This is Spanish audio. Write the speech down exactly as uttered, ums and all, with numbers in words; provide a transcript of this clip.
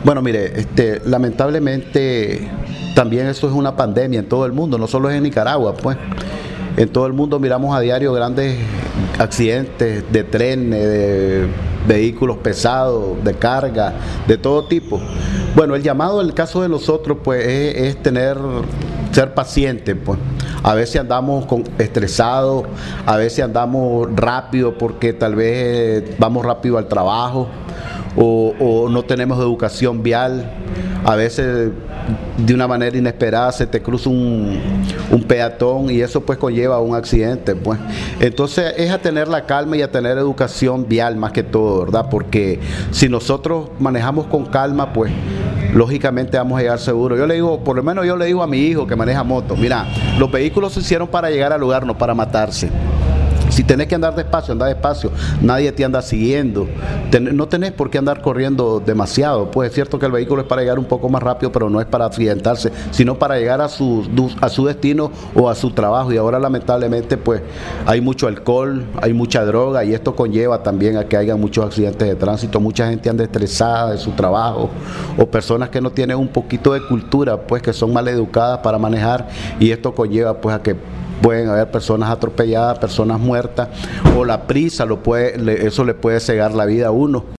Bueno, mire, este, lamentablemente también esto es una pandemia en todo el mundo, no solo es en Nicaragua, pues. En todo el mundo miramos a diario grandes accidentes de trenes, de vehículos pesados, de carga, de todo tipo. Bueno, el llamado en el caso de nosotros, pues, es, es tener, ser pacientes, pues. A veces andamos con, estresados, a veces andamos rápido porque tal vez vamos rápido al trabajo. O, o no tenemos educación vial, a veces de una manera inesperada se te cruza un, un peatón y eso pues conlleva un accidente, pues. Entonces es a tener la calma y a tener educación vial más que todo, ¿verdad? Porque si nosotros manejamos con calma, pues lógicamente vamos a llegar seguros. Yo le digo, por lo menos yo le digo a mi hijo que maneja moto, mira, los vehículos se hicieron para llegar al lugar, no para matarse. Si tenés que andar despacio, anda despacio, nadie te anda siguiendo, Ten, no tenés por qué andar corriendo demasiado, pues es cierto que el vehículo es para llegar un poco más rápido, pero no es para accidentarse, sino para llegar a su, a su destino o a su trabajo, y ahora lamentablemente pues hay mucho alcohol, hay mucha droga, y esto conlleva también a que haya muchos accidentes de tránsito, mucha gente anda estresada de su trabajo, o personas que no tienen un poquito de cultura, pues que son mal educadas para manejar, y esto conlleva pues a que pueden haber personas atropelladas, personas muertas, o la prisa, lo puede, le, eso le puede cegar la vida a uno.